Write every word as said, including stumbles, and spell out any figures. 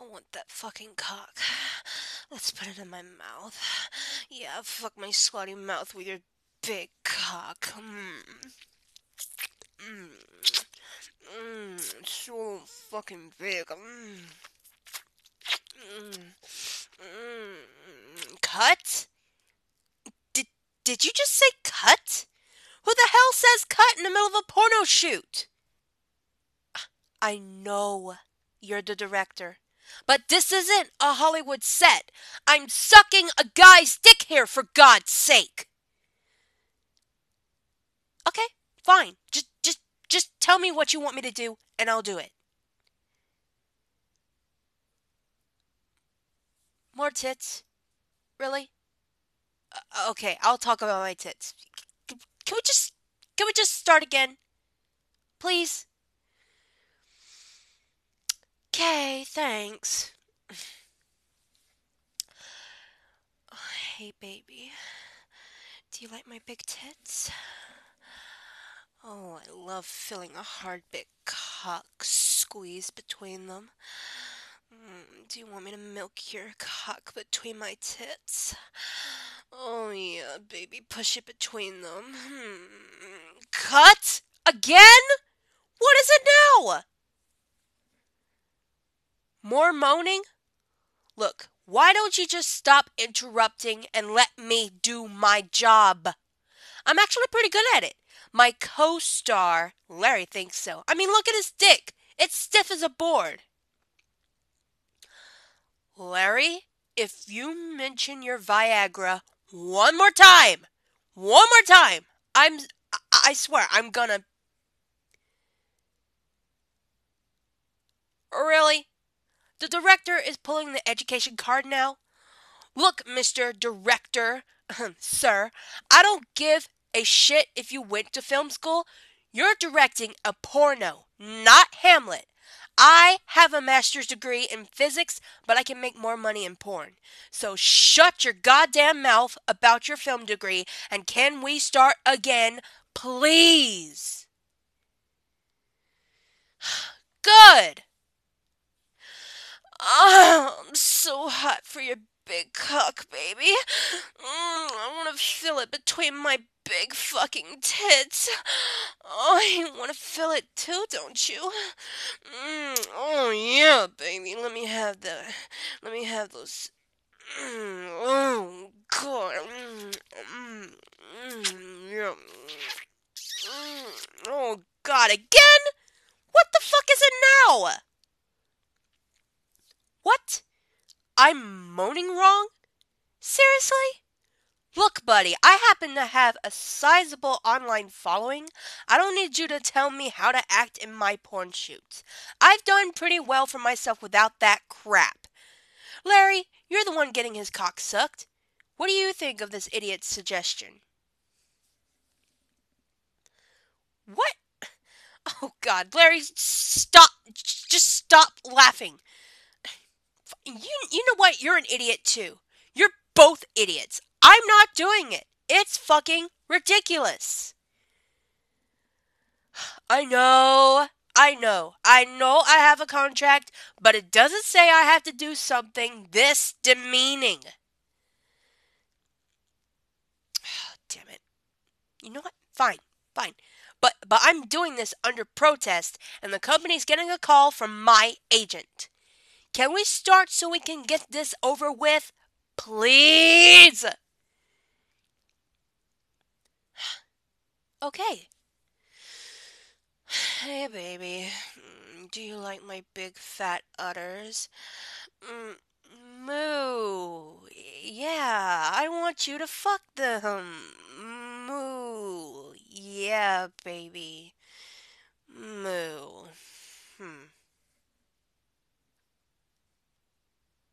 want that fucking cock. Let's put it in my mouth. Yeah, fuck my slutty mouth with your big cock. Mm. Mm. Mm. It's so fucking big. Mm. Mm. Mm. Cut? Did, did you just say cut? Who the hell says cut in the middle of a porno shoot? I know you're the director. But this isn't a Hollywood set. I'm sucking a guy's dick here, for God's sake. Okay, fine. Just, just, just tell me what you want me to do, and I'll do it. More tits? Really? Uh, okay, I'll talk about my tits. C- Can we just, can we just start again? Please? Okay, thanks. Hey, baby. Do you like my big tits? Oh, I love feeling a hard big cock squeeze between them. Mm, do you want me to milk your cock between my tits? Oh, yeah, baby, push it between them. Hmm. Cut? Again? What is it now? More moaning? Look, why don't you just stop interrupting and let me do my job? I'm actually pretty good at it. My co-star, Larry, thinks so. I mean, look at his dick. It's stiff as a board. Larry, if you mention your Viagra one more time, one more time, I'm, I, I swear, I'm gonna... Really? The director is pulling the education card now? Look, Mister Director, sir, I don't give a shit if you went to film school. You're directing a porno, not Hamlet. I have a master's degree in physics, but I can make more money in porn. So shut your goddamn mouth about your film degree, and can we start again, please? Good. Oh, I'm so hot for your big cock, baby. Mm, I want to feel it between my big fucking tits. Oh, you want to feel it too, don't you? Mm, oh yeah, baby. Let me have the. Let me have those. Mm, oh God. Mm, mm, mm, yeah. Mm, oh God, again? What the fuck is it now? What? I'm moaning wrong? Seriously? Look, buddy, I happen to have a sizable online following. I don't need you to tell me how to act in my porn shoots. I've done pretty well for myself without that crap. Larry, you're the one getting his cock sucked. What do you think of this idiot's suggestion? What? Oh, God, Larry, stop. Just stop laughing. You, you know what? You're an idiot, too. You're both idiots. I'm not doing it. It's fucking ridiculous. I know. I know. I know I have a contract, but it doesn't say I have to do something this demeaning. Damn it. You know what? Fine. Fine. But but I'm doing this under protest, and the company's getting a call from my agent. Can we start so we can get this over with? Please. Okay. Hey, baby. Mm, Do you like my big fat udders? Mm, moo. Yeah, I want you to fuck them. Moo. Yeah, baby. Moo. Hmm.